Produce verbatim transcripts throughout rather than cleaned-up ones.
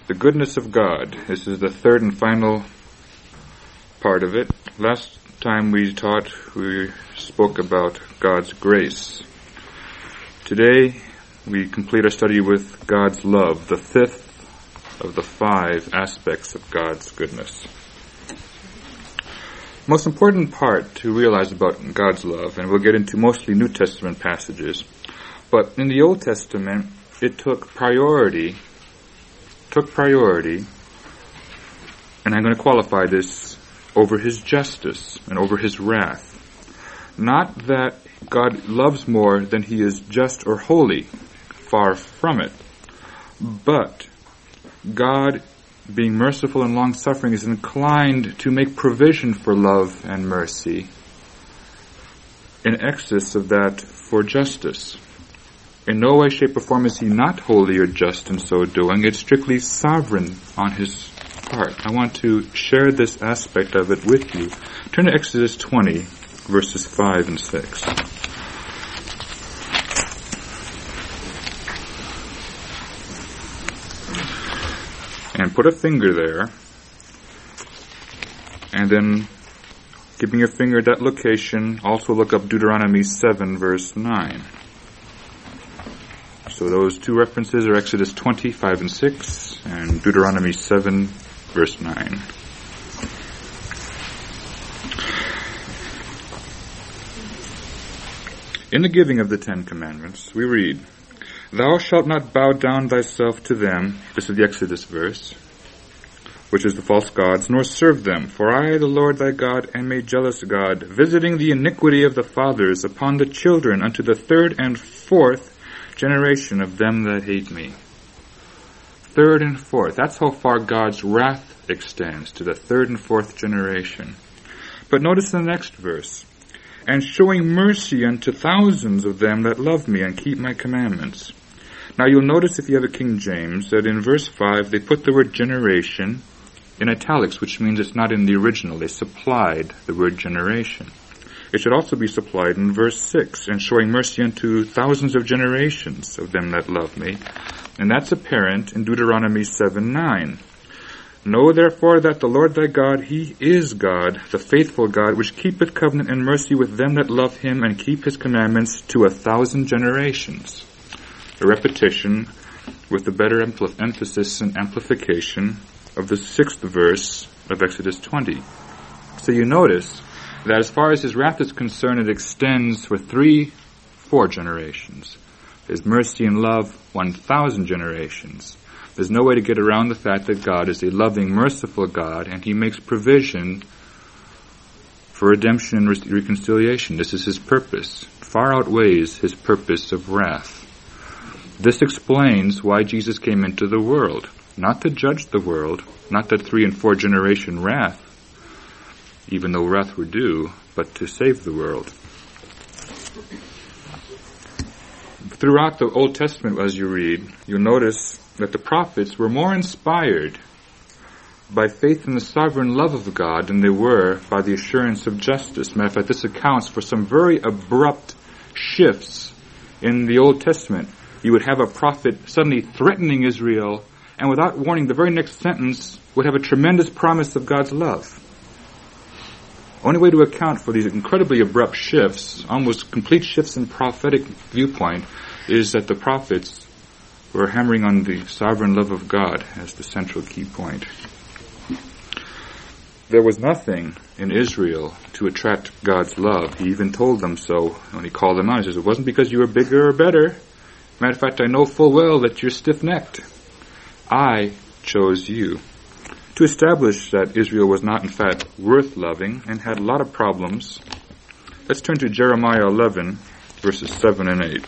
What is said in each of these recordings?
The goodness of God. This is the third and final part of it. Last time we taught, we spoke about God's grace. Today, we complete our study with God's love, the fifth of the five aspects of God's goodness. Most important part to realize about God's love, and we'll get into mostly New Testament passages, but in the Old Testament, it took priority took priority, and I'm going to qualify this, over his justice and over his wrath. Not that God loves more than he is just or holy, far from it, but God, being merciful and long-suffering, is inclined to make provision for love and mercy in excess of that for justice. In no way, shape, or form is he not holy or just in so doing. It's strictly sovereign on his part. I want to share this aspect of it with you. Turn to Exodus twenty, verses five and six. And put a finger there. And then, keeping your finger at that location, also look up Deuteronomy seven, verse nine. So those two references are Exodus twenty, five and six, and Deuteronomy seven, verse nine. In the giving of the Ten Commandments, we read, "Thou shalt not bow down thyself to them," this is the Exodus verse, "which is the false gods, nor serve them. For I, the Lord thy God, am a jealous God, visiting the iniquity of the fathers upon the children unto the third and fourth generation of them that hate me." Third and fourth. That's how far God's wrath extends, to the third and fourth generation. But notice the next verse. "And showing mercy unto thousands of them that love me and keep my commandments." Now you'll notice, if you have a King James, that in verse five they put the word generation in italics, which means it's not in the original. They supplied the word generation. It should also be supplied in verse six, "and showing mercy unto thousands of generations of them that love me." And that's apparent in Deuteronomy seven nine. "Know therefore that the Lord thy God, he is God, the faithful God, which keepeth covenant and mercy with them that love him and keep his commandments to a thousand generations." A repetition with the better ampl- emphasis and amplification of the sixth verse of Exodus twenty. So you notice that as far as his wrath is concerned, it extends for three, four generations. His mercy and love, one thousand generations. There's no way to get around the fact that God is a loving, merciful God, and he makes provision for redemption and re- reconciliation. This is his purpose. Far outweighs his purpose of wrath. This explains why Jesus came into the world. Not to judge the world, not that three and four generation wrath, even though wrath were due, but to save the world. Throughout the Old Testament, as you read, you'll notice that the prophets were more inspired by faith in the sovereign love of God than they were by the assurance of justice. Matter of fact, this accounts for some very abrupt shifts in the Old Testament. You would have a prophet suddenly threatening Israel, and without warning, the very next sentence would have a tremendous promise of God's love. Only way to account for these incredibly abrupt shifts, almost complete shifts in prophetic viewpoint, is that the prophets were hammering on the sovereign love of God as the central key point. There was nothing in Israel to attract God's love. He even told them so when he called them out. He says, "It wasn't because you were bigger or better. Matter of fact, I know full well that you're stiff-necked. I chose you." To establish that Israel was not in fact worth loving and had a lot of problems, let's turn to Jeremiah eleven, verses seven and eight.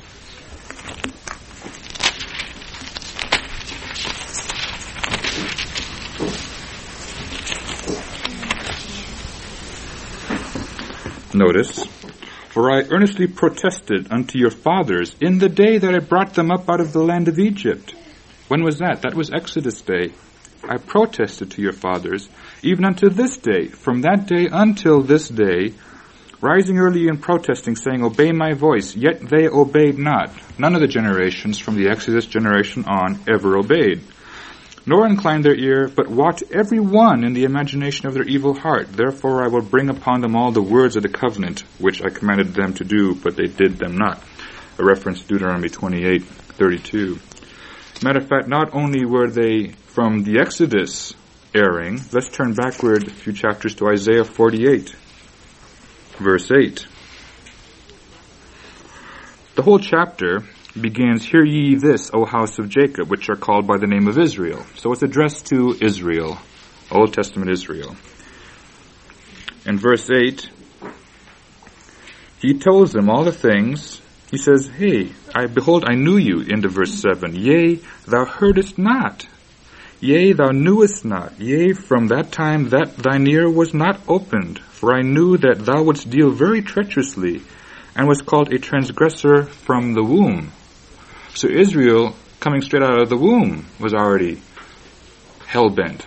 Notice, "For I earnestly protested unto your fathers in the day that I brought them up out of the land of Egypt." When was that? That was Exodus Day. "I protested to your fathers, even unto this day, from that day until this day, rising early and protesting, saying, Obey my voice, yet they obeyed not." None of the generations from the Exodus generation on ever obeyed. nor incline their ear, but watch every one in the imagination of their evil heart. Therefore I will bring upon them all the words of the covenant, which I commanded them to do, but they did them not. A reference to Deuteronomy twenty-eight thirty-two. Matter of fact, not only were they from the Exodus erring, let's turn backward a few chapters to Isaiah forty-eight, verse eight. The whole chapter begins, "Hear ye this, O house of Jacob, which are called by the name of Israel." So it's addressed to Israel, Old Testament Israel. In verse eight, he tells them all the things. He says, "Hey, I behold, I knew you," into verse seven. "Yea, thou heardest not. Yea, thou knewest not. Yea, from that time that thine ear was not opened. For I knew that thou wouldst deal very treacherously, and was called a transgressor from the womb." So Israel, coming straight out of the womb, was already hell-bent,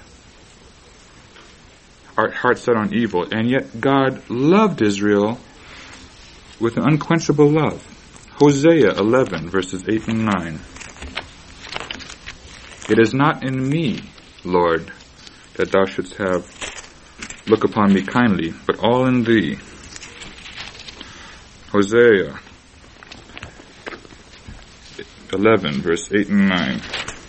heart set on evil. And yet God loved Israel with an unquenchable love. Hosea eleven, verses eight and nine. "It is not in me, Lord, that thou shouldst have look upon me kindly, but all in thee." Hosea eleven, verse eight and nine.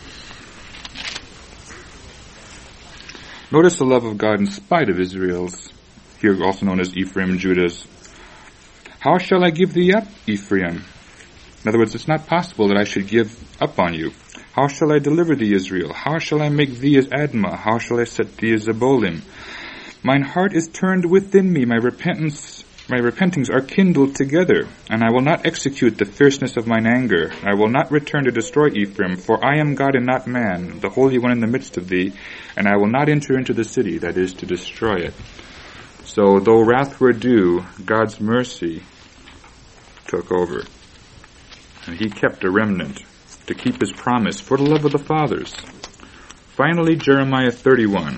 Notice the love of God in spite of Israel's, here also known as Ephraim, Judah's. "How shall I give thee up, Ephraim?" In other words, it's not possible that I should give up on you. "How shall I deliver thee, Israel? How shall I make thee as Admah? How shall I set thee as Zebolim? Mine heart is turned within me, my repentance My repentings are kindled together, and I will not execute the fierceness of mine anger. I will not return to destroy Ephraim, for I am God and not man, the Holy One in the midst of thee, and I will not enter into the city, that is, to destroy it." So, though wrath were due, God's mercy took over. And he kept a remnant to keep his promise for the love of the fathers. Finally, Jeremiah thirty-one.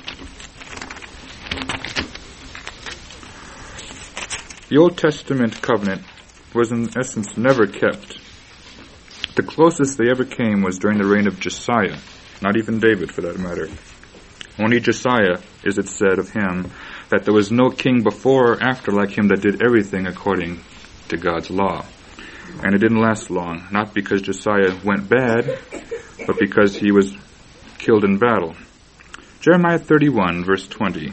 The Old Testament covenant was in essence never kept. The closest they ever came was during the reign of Josiah, not even David for that matter. Only Josiah, is it said of him, that there was no king before or after like him that did everything according to God's law. And it didn't last long, not because Josiah went bad, but because he was killed in battle. Jeremiah thirty-one, verse twenty.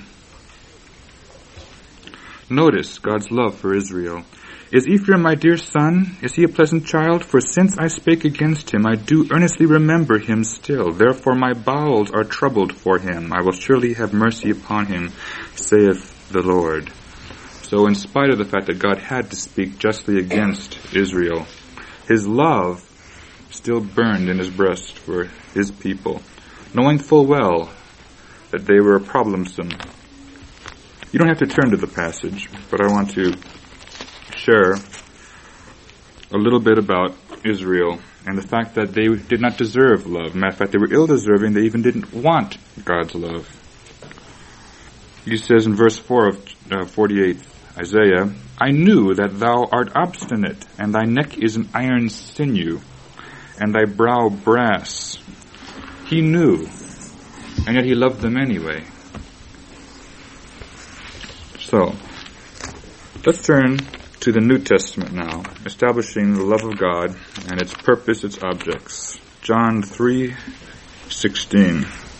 Notice God's love for Israel. "Is Ephraim my dear son? Is he a pleasant child? For since I spake against him, I do earnestly remember him still. Therefore my bowels are troubled for him. I will surely have mercy upon him, saith the Lord." So in spite of the fact that God had to speak justly against Israel, his love still burned in his breast for his people, knowing full well that they were problemsome. You don't have to turn to the passage, but I want to share a little bit about Israel and the fact that they did not deserve love. Matter of fact, they were ill-deserving. They even didn't want God's love. He says in verse four of uh, forty-eight, Isaiah, "I knew that thou art obstinate, and thy neck is an iron sinew, and thy brow brass." He knew, and yet he loved them anyway. So, let's turn to the New Testament now, establishing the love of God and its purpose, its objects. John three sixteen.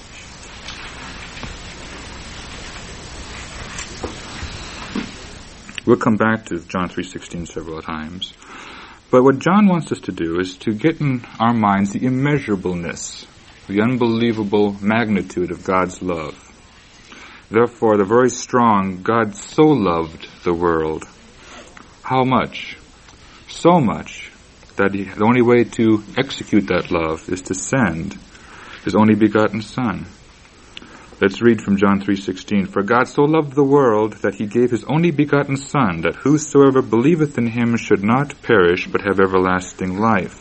We'll come back to John three sixteen several times. But what John wants us to do is to get in our minds the immeasurableness, the unbelievable magnitude of God's love. Therefore, the very strong, God so loved the world. How much? So much that he, the only way to execute that love is to send his only begotten Son. Let's read from John three sixteen. "For God so loved the world that he gave his only begotten Son, that whosoever believeth in him should not perish, but have everlasting life."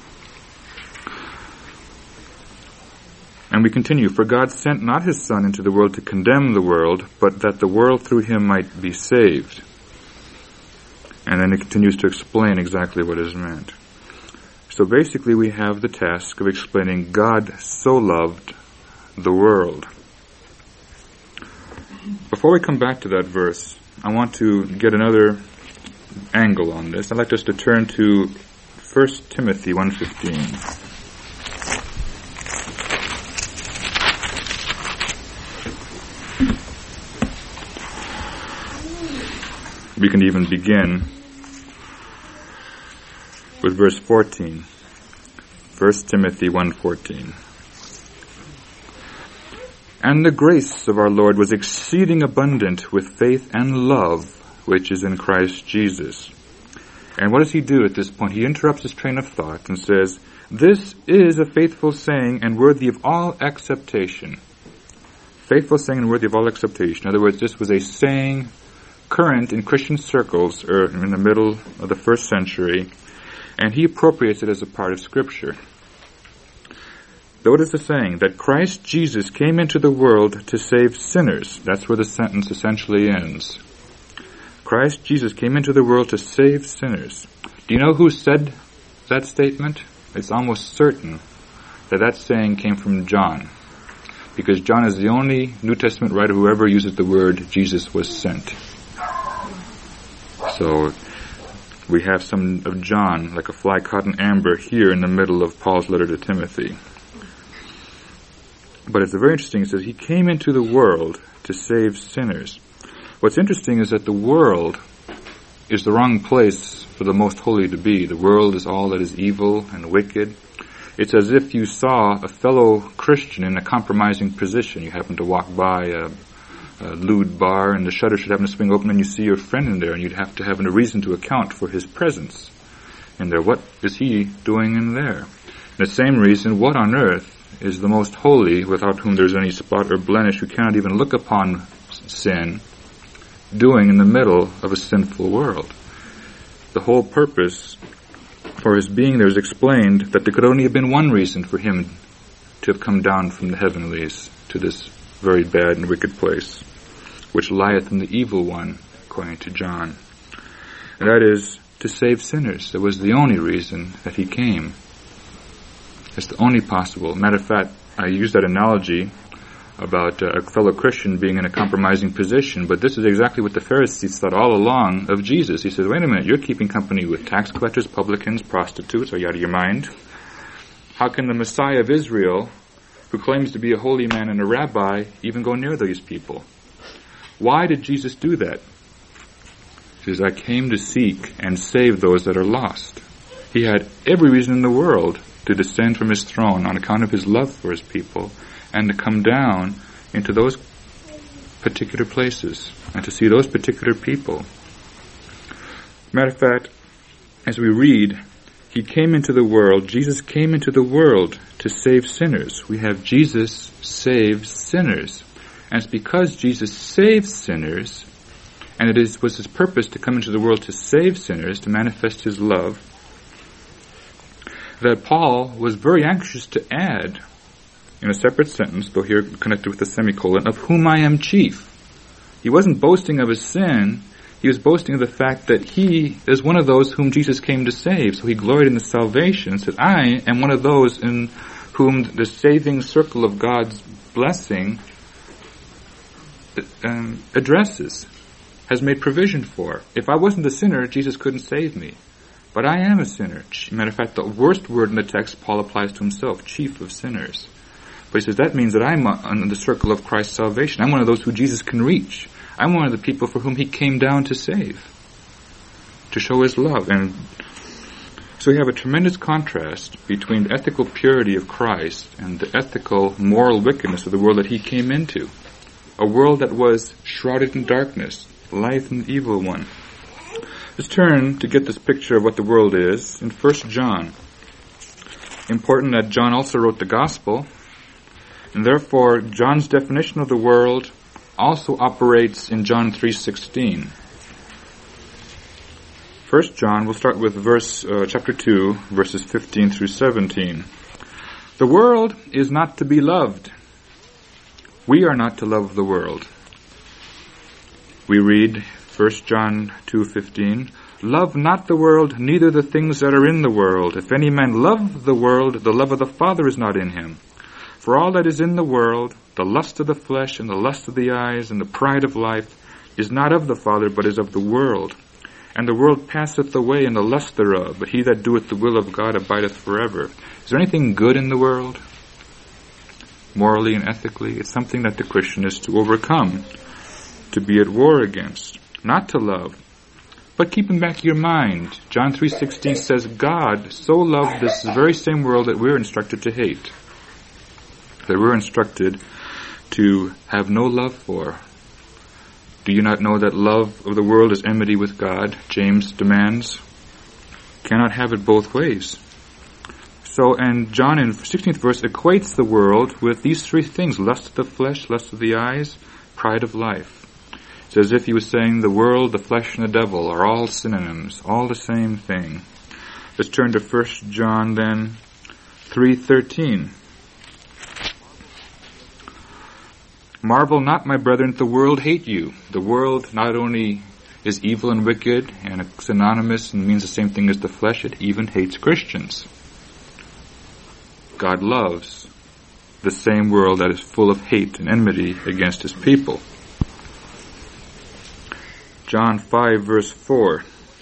And we continue, "For God sent not his Son into the world to condemn the world, but that the world through him might be saved." And then it continues to explain exactly what is meant. So basically we have the task of explaining God so loved the world. Before we come back to that verse, I want to get another angle on this. I'd like us to turn to First Timothy one fifteen. We can even begin with verse fourteen. First Timothy one fourteen. And the grace of our Lord was exceeding abundant with faith and love, which is in Christ Jesus. And what does he do at this point? He interrupts his train of thought and says, this is a faithful saying and worthy of all acceptation. Faithful saying and worthy of all acceptation. In other words, this was a saying current in Christian circles or in the middle of the first century, and he appropriates it as a part of Scripture. What is the saying? That Christ Jesus came into the world to save sinners. That's where the sentence essentially ends. Christ Jesus came into the world to save sinners. Do you know who said that statement? It's almost certain that that saying came from John, because John is the only New Testament writer who ever uses the word Jesus was sent. So we have some of John, like a fly caught in amber, here in the middle of Paul's letter to Timothy. But it's very interesting. It says, he came into the world to save sinners. What's interesting is that the world is the wrong place for the most holy to be. The world is all that is evil and wicked. It's as if you saw a fellow Christian in a compromising position. You happen to walk by a, a lewd bar and the shutter should happen to swing open and you see your friend in there, and you'd have to have a reason to account for his presence in there. What is he doing in there? And the same reason, what on earth is the most holy, without whom there's any spot or blemish, who cannot even look upon sin, doing in the middle of a sinful world? The whole purpose for his being there is explained that there could only have been one reason for him to have come down from the heavenlies to this very bad and wicked place, which lieth in the evil one, according to John. And that is to save sinners. That was the only reason that he came. It's the only possible. Matter of fact, I used that analogy about uh, a fellow Christian being in a compromising position, but this is exactly what the Pharisees thought all along of Jesus. He says, wait a minute, you're keeping company with tax collectors, publicans, prostitutes. Are you out of your mind? How can the Messiah of Israel, who claims to be a holy man and a rabbi, even go near these people? Why did Jesus do that? He says, I came to seek and save those that are lost. He had every reason in the world to descend from his throne on account of his love for his people, and to come down into those particular places, and to see those particular people. Matter of fact, as we read, he came into the world, Jesus came into the world to save sinners. We have Jesus saves sinners. And it's because Jesus saves sinners, and it is, was his purpose to come into the world to save sinners, to manifest his love, that Paul was very anxious to add, in a separate sentence, though here connected with a semicolon, of whom I am chief. He wasn't boasting of his sin, he was boasting of the fact that he is one of those whom Jesus came to save. So he gloried in the salvation and said, I am one of those in whom the saving circle of God's blessing um, addresses, has made provision for. If I wasn't a sinner, Jesus couldn't save me. But I am a sinner. Matter of fact, the worst word in the text Paul applies to himself, chief of sinners. But he says that means that I'm in the circle of Christ's salvation. I'm one of those who Jesus can reach. I'm one of the people for whom he came down to save, to show his love. And so we have a tremendous contrast between the ethical purity of Christ and the ethical, moral wickedness of the world that he came into. A world that was shrouded in darkness, lieth in the evil one. Let's turn to get this picture of what the world is in First John. Important that John also wrote the Gospel, and therefore John's definition of the world also operates in John three sixteen. First John, we'll start with verse uh, chapter two, verses fifteen through seventeen. The world is not to be loved. We are not to love the world. We read First John two fifteen, love not the world, neither the things that are in the world. If any man love the world, the love of the Father is not in him. For all that is in the world, the lust of the flesh and the lust of the eyes and the pride of life, is not of the Father, but is of the world. And the world passeth away, and the lust thereof, but he that doeth the will of God abideth forever. Is there anything good in the world? Morally and ethically? It's something that the Christian is to overcome, to be at war against, not to love. But keep in back of your mind, John three sixteen says, God so loved this very same world that we're instructed to hate. That we're instructed to have no love for. Do you not know that love of the world is enmity with God? James demands. Cannot have it both ways. So, and John in sixteenth verse equates the world with these three things: lust of the flesh, lust of the eyes, pride of life. It's as if he was saying the world, the flesh, and the devil are all synonyms, all the same thing. Let's turn to First John then, three thirteen. Marvel not, my brethren, that the world hate you. The world not only is evil and wicked, and it's synonymous and means the same thing as the flesh, it even hates Christians. God loves the same world that is full of hate and enmity against his people. John five verse four.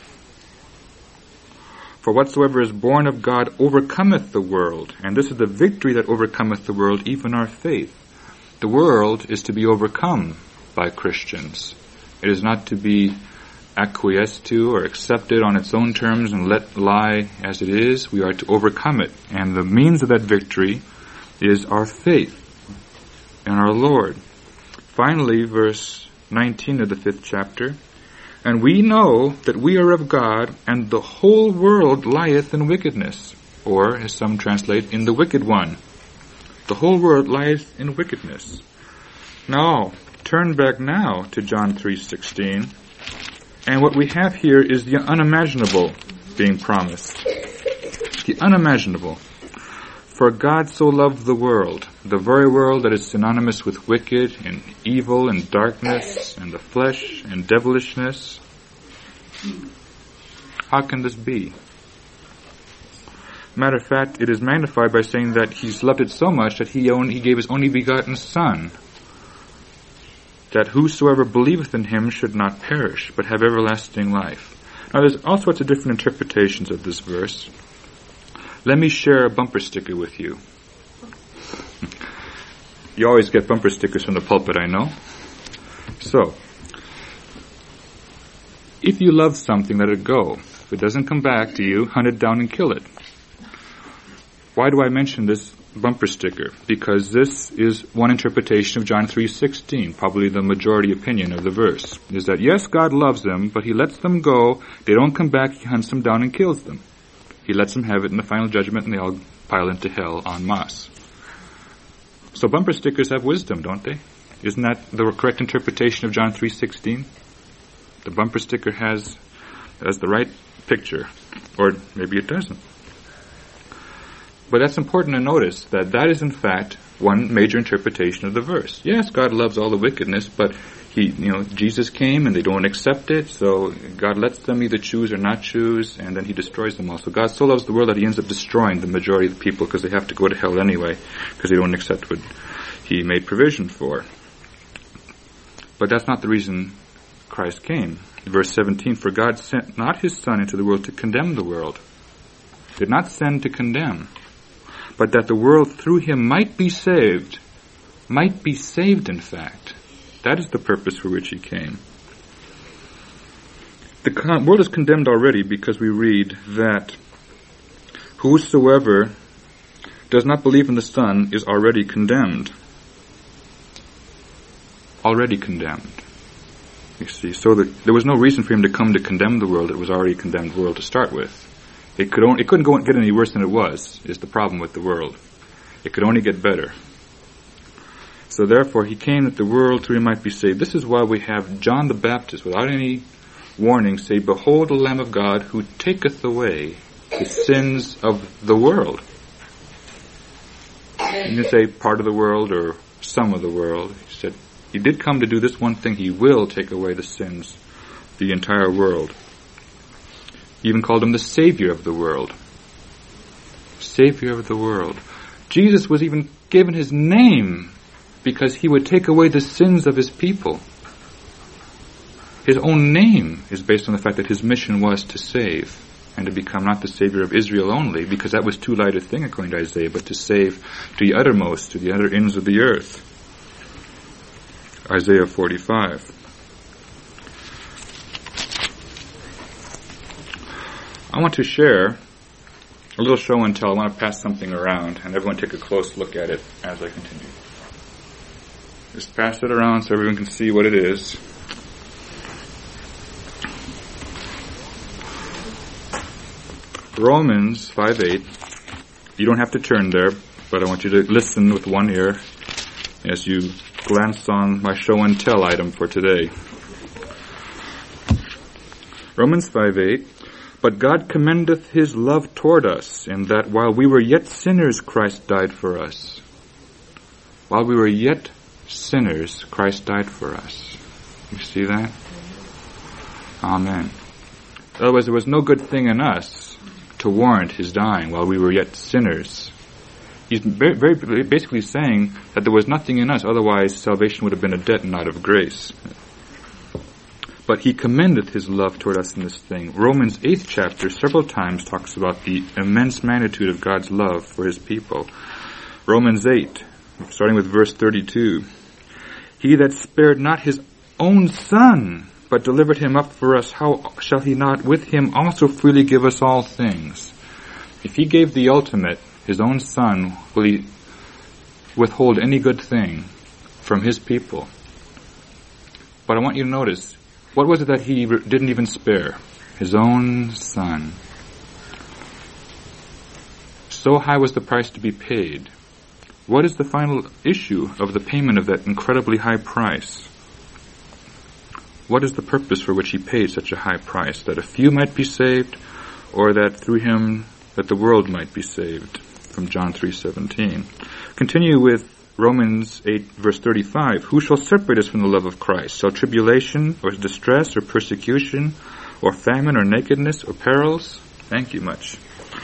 For whatsoever is born of God overcometh the world, and this is the victory that overcometh the world, even our faith. The world is to be overcome by Christians. It is not to be acquiesced to or accepted on its own terms and let lie as it is. We are to overcome it. And the means of that victory is our faith in our Lord. Finally, verse nineteen of the fifth chapter. And we know that we are of God, and the whole world lieth in wickedness. Or, as some translate, in the wicked one. The whole world lieth in wickedness. Now, turn back now to John three sixteen. And what we have here is the unimaginable being promised. The unimaginable. For God so loved the world, the very world that is synonymous with wicked and evil and darkness and the flesh and devilishness. How can this be? Matter of fact, it is magnified by saying that he's loved it so much that he, own, he gave his only begotten Son, that whosoever believeth in him should not perish, but have everlasting life. Now there's all sorts of different interpretations of this verse. Let me share a bumper sticker with you. You always get bumper stickers from the pulpit, I know. So, if you love something, let it go. If it doesn't come back to you, hunt it down and kill it. Why do I mention this bumper sticker? Because this is one interpretation of John three sixteen, probably the majority opinion of the verse, is that yes, God loves them, but he lets them go, they don't come back, he hunts them down and kills them. He lets them have it in the final judgment, and they all pile into hell en masse. So bumper stickers have wisdom, don't they? Isn't that the correct interpretation of John three sixteen? The bumper sticker has, has the right picture, or maybe it doesn't. But that's important to notice, that that is in fact one major interpretation of the verse. Yes, God loves all the wickedness, but he, you know, Jesus came and they don't accept it, so God lets them either choose or not choose, and then he destroys them all. So God so loves the world that he ends up destroying the majority of the people because they have to go to hell anyway, because they don't accept what he made provision for. But that's not the reason Christ came. Verse seventeen, for God sent not his Son into the world to condemn the world. Did not send to condemn, but that the world through him might be saved. Might be saved, in fact. That is the purpose for which he came. The con- world is condemned already because we read that whosoever does not believe in the Son is already condemned. Already condemned. You see, so the, there was no reason for him to come to condemn the world. It was already a condemned world to start with. It could only, it couldn't go get any worse than it was, is the problem with the world. It could only get better. So therefore he came that the world through him might be saved. This is why we have John the Baptist, without any warning, say, behold the Lamb of God who taketh away the sins of the world. He didn't say part of the world or some of the world. He said he did come to do this one thing. He will take away the sins of the entire world. He even called him the Savior of the world. Savior of the world. Jesus was even given his name because he would take away the sins of his people. His own name is based on the fact that his mission was to save, and to become not the Savior of Israel only, because that was too light a thing according to Isaiah, but to save to the uttermost, to the utter ends of the earth. Isaiah forty-five. I want to share a little show and tell. I want to pass something around, and everyone take a close look at it as I continue. Just pass it around so everyone can see what it is. Romans five eight. You don't have to turn there, but I want you to listen with one ear as you glance on my show and tell item for today. Romans five eight. But God commendeth his love toward us, in that while we were yet sinners, Christ died for us. While we were yet sinners, Christ died for us. You see that? Amen. Otherwise, there was no good thing in us to warrant his dying while we were yet sinners. He's very, very basically saying that there was nothing in us, otherwise salvation would have been a debt not of grace. But he commendeth his love toward us in this thing. Romans eighth chapter several times talks about the immense magnitude of God's love for his people. Romans eight, starting with verse thirty-two. He that spared not his own son, but delivered him up for us, how shall he not with him also freely give us all things? If he gave the ultimate, his own son, will he withhold any good thing from his people? But I want you to notice, what was it that he didn't even spare? His own son. So high was the price to be paid. What is the final issue of the payment of that incredibly high price? What is the purpose for which he paid such a high price? That a few might be saved, or that through him that the world might be saved? From John three seventeen. Continue with Romans eight, verse thirty-five. Who shall separate us from the love of Christ? Shall tribulation, or distress, or persecution, or famine, or nakedness, or perils? Thank you much.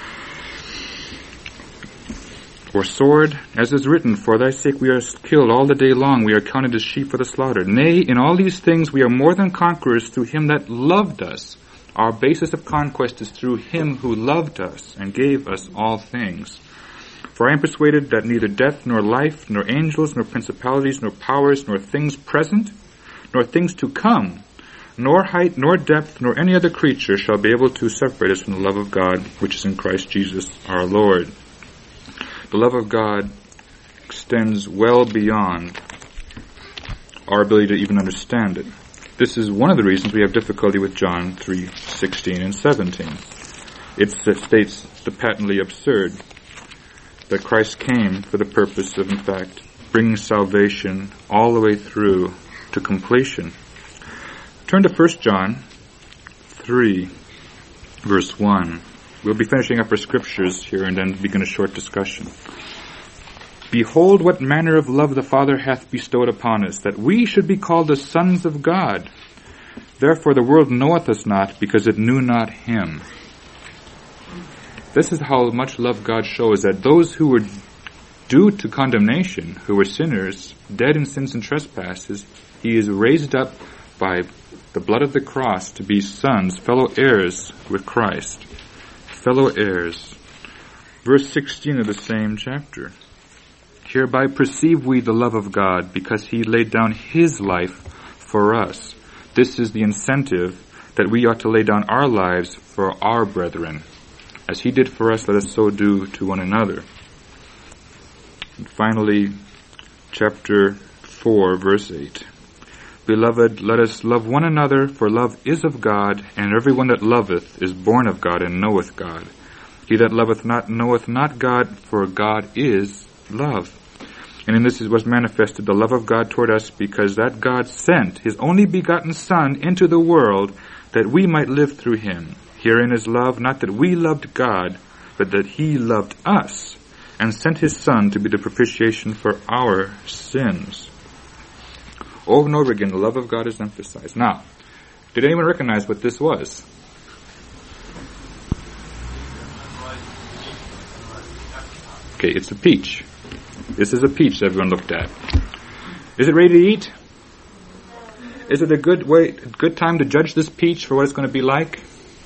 Or sword, as is written, for thy sake we are killed all the day long, we are counted as sheep for the slaughter. Nay, in all these things we are more than conquerors through him that loved us. Our basis of conquest is through him who loved us and gave us all things. For I am persuaded that neither death, nor life, nor angels, nor principalities, nor powers, nor things present, nor things to come, nor height, nor depth, nor any other creature shall be able to separate us from the love of God, which is in Christ Jesus our Lord. The love of God extends well beyond our ability to even understand it. This is one of the reasons we have difficulty with John three sixteen and seventeen. It states the patently absurd that Christ came for the purpose of, in fact, bringing salvation all the way through to completion. Turn to First John three, verse one. We'll be finishing up our scriptures here and then begin a short discussion. Behold what manner of love the Father hath bestowed upon us, that we should be called the sons of God. Therefore the world knoweth us not, because it knew not him. This is how much love God shows, that those who were due to condemnation, who were sinners, dead in sins and trespasses, he is raised up by the blood of the cross to be sons, fellow heirs with Christ. Fellow heirs. Verse sixteen of the same chapter. Hereby perceive we the love of God, because he laid down his life for us. This is the incentive that we ought to lay down our lives for our brethren. As he did for us, let us so do to one another. And finally, chapter four, verse eight. Beloved, let us love one another, for love is of God, and every one that loveth is born of God and knoweth God. He that loveth not knoweth not God, for God is love. And in this was manifested the love of God toward us, because that God sent his only begotten Son into the world, that we might live through him. Herein is love, not that we loved God, but that he loved us, and sent his Son to be the propitiation for our sins. Over and over again, the love of God is emphasized. Now, did anyone recognize what this was? Okay, it's a peach. This is a peach everyone looked at. Is it ready to eat? Is it a good way, a good time to judge this peach for what it's going to be like?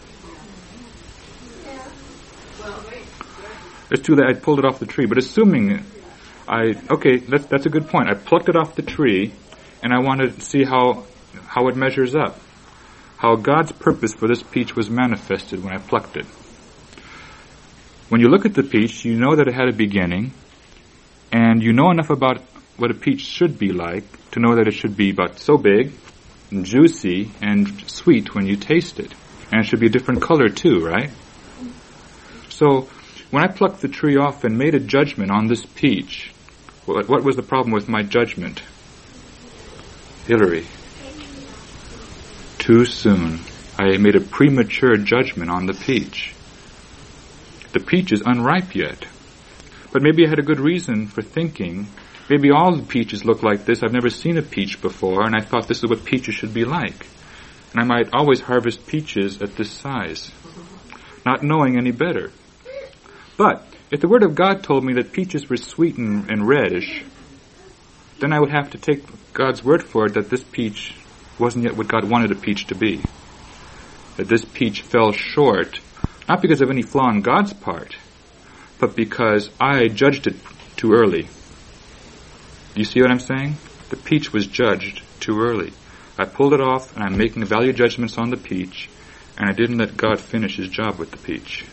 It's true that I pulled it off the tree, but assuming I, okay, that's, that's a good point. I plucked it off the tree, and I wanted to see how, how it measures up. How God's purpose for this peach was manifested when I plucked it. When you look at the peach, you know that it had a beginning, and you know enough about what a peach should be like to know that it should be about so big, and juicy, and sweet when you taste it. And it should be a different color too, right? So, when I plucked the tree off and made a judgment on this peach, what, what was the problem with my judgment? Hillary. Too soon. I made a premature judgment on the peach. The peach is unripe yet. But maybe I had a good reason for thinking, maybe all the peaches look like this. I've never seen a peach before, and I thought this is what peaches should be like. And I might always harvest peaches at this size, not knowing any better. But if the Word of God told me that peaches were sweet and, and reddish, then I would have to take God's word for it that this peach wasn't yet what God wanted a peach to be. That this peach fell short, not because of any flaw on God's part, but because I judged it too early. Do you see what I'm saying? The peach was judged too early. I pulled it off, and I'm making value judgments on the peach, and I didn't let God finish His job with the peach.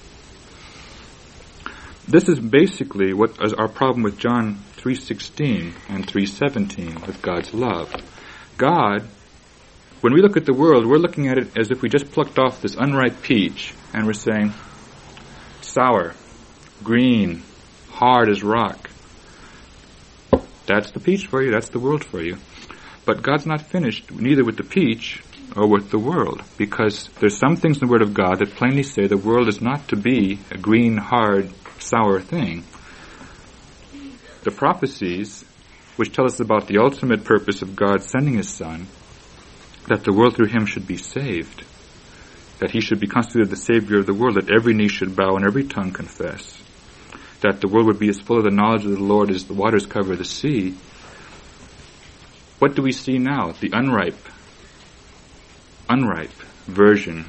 This is basically what is our problem with John three sixteen and three seventeen with God's love. God, when we look at the world, we're looking at it as if we just plucked off this unripe peach and we're saying, sour, green, hard as rock. That's the peach for you, that's the world for you. But God's not finished neither with the peach or with the world, because there's some things in the Word of God that plainly say the world is not to be a green, hard, sour thing. The prophecies, which tell us about the ultimate purpose of God sending His Son, that the world through Him should be saved, that He should be constituted the Savior of the world, that every knee should bow and every tongue confess, that the world would be as full of the knowledge of the Lord as the waters cover the sea. What do we see now? The unripe, unripe version.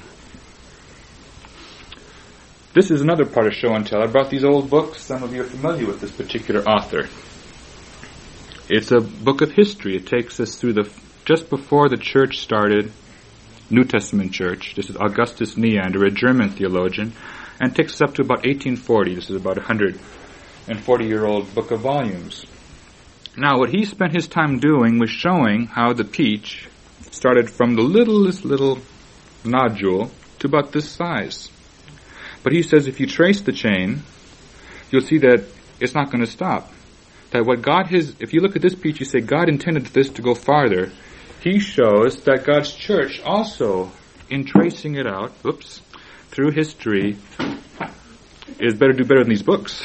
This is another part of show and tell. I brought these old books. Some of you are familiar with this particular author. It's a book of history. It takes us through the, just before the church started, New Testament church. This is Augustus Neander, a German theologian, and takes us up to about eighteen forty. This is about a one hundred forty year old book of volumes. Now, what he spent his time doing was showing how the peach started from the littlest little nodule to about this size. But he says if you trace the chain, you'll see that it's not going to stop. That what God has, if you look at this peach, you say God intended this to go farther. He shows that God's church also, in tracing it out, oops, through history, is better do better than these books.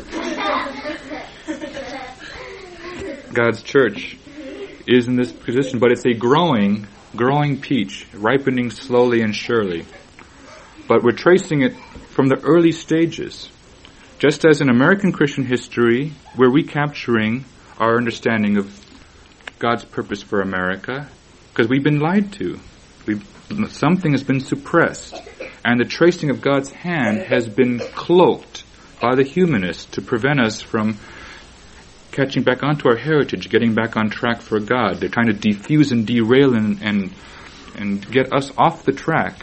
God's church is in this position, but it's a growing, growing peach, ripening slowly and surely. But we're tracing it from the early stages. Just as in American Christian history, we're recapturing our understanding of God's purpose for America, because we've been lied to. We've, something has been suppressed, and the tracing of God's hand has been cloaked by the humanists to prevent us from catching back onto our heritage, getting back on track for God. They're trying to defuse and derail and, and, and get us off the track.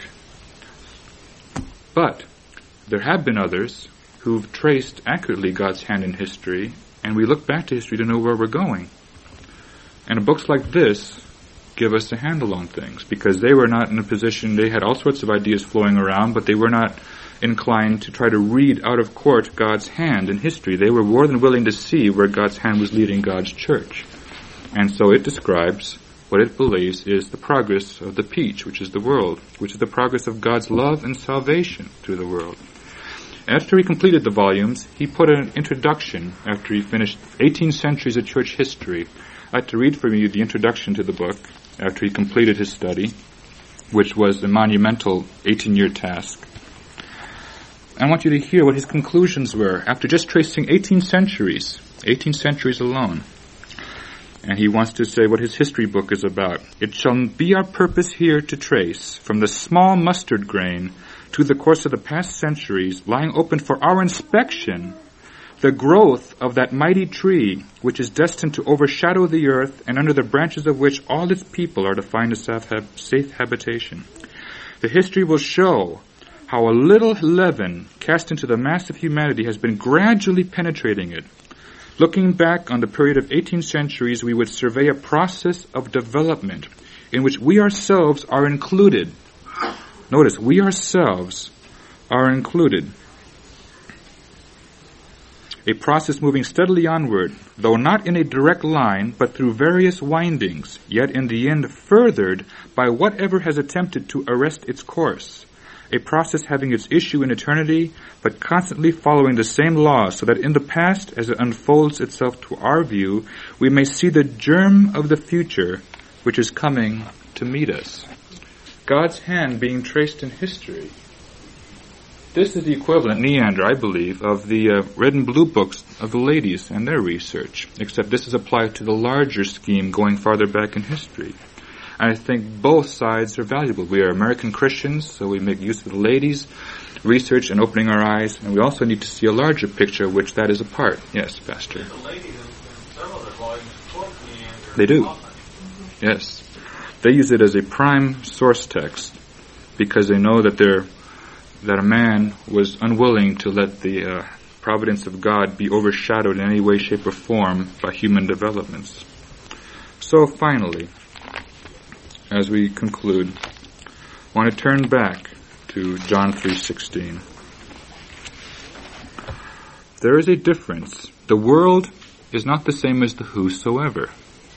But there have been others who've traced accurately God's hand in history, and we look back to history to know where we're going. And books like this give us a handle on things, because they were not in a position, they had all sorts of ideas flowing around, but they were not inclined to try to read out of court God's hand in history. They were more than willing to see where God's hand was leading God's church. And so it describes what it believes is the progress of the peach, which is the world, which is the progress of God's love and salvation through the world. After he completed the volumes, he put an introduction after he finished eighteen centuries of church history. I'd like to read for you the introduction to the book after he completed his study, which was a monumental eighteen-year task. I want you to hear what his conclusions were after just tracing eighteen centuries eighteen centuries alone. And he wants to say what his history book is about. It shall be our purpose here to trace, from the small mustard grain to the course of the past centuries, lying open for our inspection, the growth of that mighty tree, which is destined to overshadow the earth, and under the branches of which all its people are to find a safe habitation. The history will show how a little leaven cast into the mass of humanity has been gradually penetrating it. Looking back on the period of eighteen centuries, we would survey a process of development in which we ourselves are included. Notice, we ourselves are included. A process moving steadily onward, though not in a direct line, but through various windings, yet in the end furthered by whatever has attempted to arrest its course. A process having its issue in eternity, but constantly following the same laws, so that in the past, as it unfolds itself to our view, we may see the germ of the future which is coming to meet us. God's hand being traced in history. This is the equivalent, Neander, I believe, of the uh, red and blue books of the ladies and their research, except this is applied to the larger scheme going farther back in history. And I think both sides are valuable. We are American Christians, so we make use of the ladies' research and opening our eyes, and we also need to see a larger picture, which that is a part. Yes, Pastor. The ladies in several of their volumes quote Neander. They do. Yes. They use it as a prime source text because they know that they're that a man was unwilling to let the uh, providence of God be overshadowed in any way, shape, or form by human developments. So finally, as we conclude, I want to turn back to John three sixteen. There is a difference. The world is not the same as the whosoever.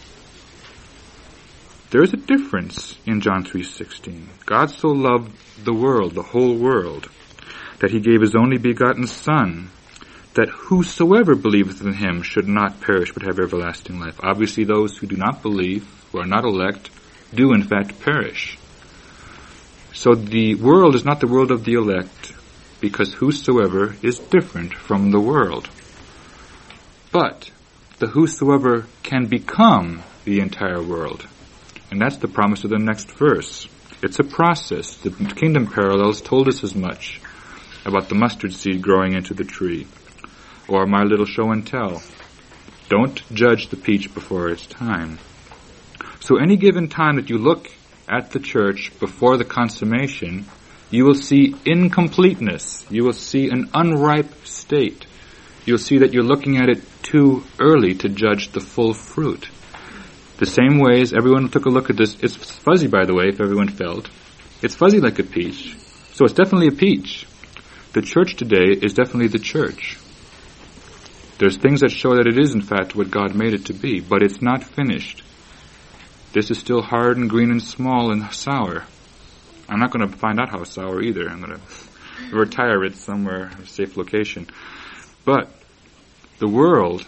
There is a difference in John three sixteen. God so loved the world, the whole world, that he gave his only begotten Son, that whosoever believeth in him should not perish but have everlasting life. Obviously those who do not believe, who are not elect, do in fact perish. So the world is not the world of the elect, because whosoever is different from the world. But the whosoever can become the entire world. And that's the promise of the next verse. It's a process. The kingdom parallels told us as much about the mustard seed growing into the tree. Or my little show and tell. Don't judge the peach before its time. So any given time that you look at the church before the consummation, you will see incompleteness. You will see an unripe state. You'll see that you're looking at it too early to judge the full fruit. The same way as everyone took a look at this, it's fuzzy, by the way, if everyone felt. It's fuzzy like a peach. So it's definitely a peach. The church today is definitely the church. There's things that show that it is, in fact, what God made it to be, but it's not finished. This is still hard and green and small and sour. I'm not going to find out how sour either. I'm going to retire it somewhere, a safe location. But the world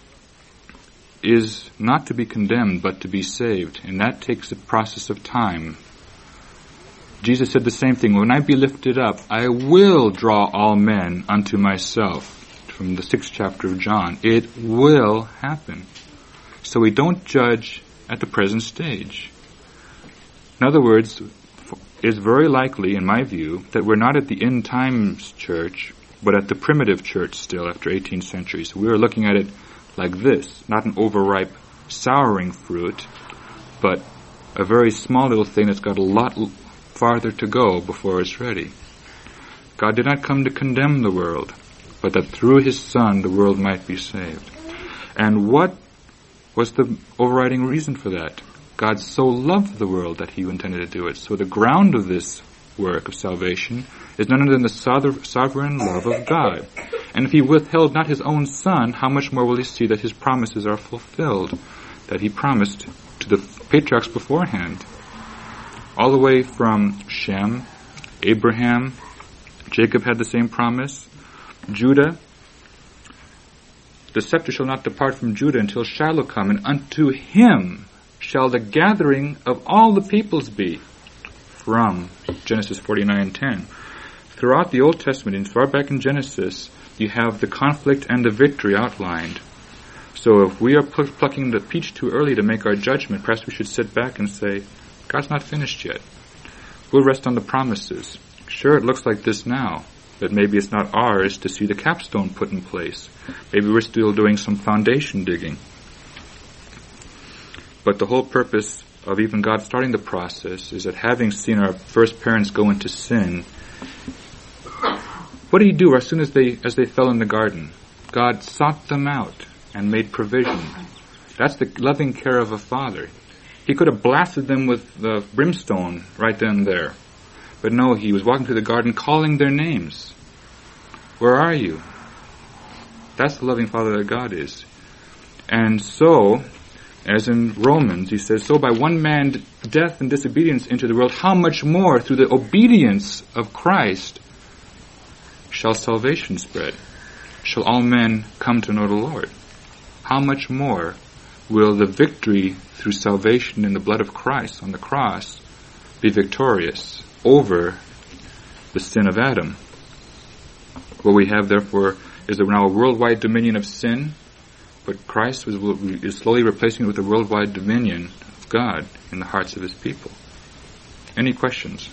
is not to be condemned, but to be saved. And that takes a process of time. Jesus said the same thing. When I be lifted up, I will draw all men unto myself. From the sixth chapter of John. It will happen. So we don't judge at the present stage. In other words, it's very likely, in my view, that we're not at the end times church, but at the primitive church still after eighteen centuries. We are looking at it like this, not an overripe, souring fruit, but a very small little thing that's got a lot farther to go before it's ready. God did not come to condemn the world, but that through his Son the world might be saved. And what was the overriding reason for that? God so loved the world that he intended to do it. So the ground of this work of salvation is none other than the sovereign love of God. And if he withheld not his own Son, how much more will he see that his promises are fulfilled, that he promised to the patriarchs beforehand? All the way from Shem, Abraham, Jacob had the same promise, Judah, the scepter shall not depart from Judah until Shiloh come, and unto him shall the gathering of all the peoples be, from Genesis forty-nine ten. Throughout the Old Testament, and far back in Genesis, you have the conflict and the victory outlined. So if we are pl- plucking the peach too early to make our judgment, perhaps we should sit back and say, God's not finished yet. We'll rest on the promises. Sure, it looks like this now, but maybe it's not ours to see the capstone put in place. Maybe we're still doing some foundation digging. But the whole purpose of even God starting the process is that having seen our first parents go into sin, what did he do as soon as they as they fell in the garden? God sought them out and made provision. That's the loving care of a father. He could have blasted them with the brimstone right then and there. But no, he was walking through the garden calling their names. Where are you? That's the loving Father that God is. And so, as in Romans, he says, so by one man death and disobedience into the world, how much more through the obedience of Christ shall salvation spread? Shall all men come to know the Lord? How much more will the victory through salvation in the blood of Christ on the cross be victorious over the sin of Adam? What we have, therefore, is now a worldwide dominion of sin, but Christ was, is slowly replacing it with the worldwide dominion of God in the hearts of his people. Any questions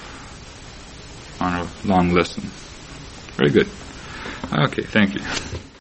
on a long lesson? Very good. Okay, thank you.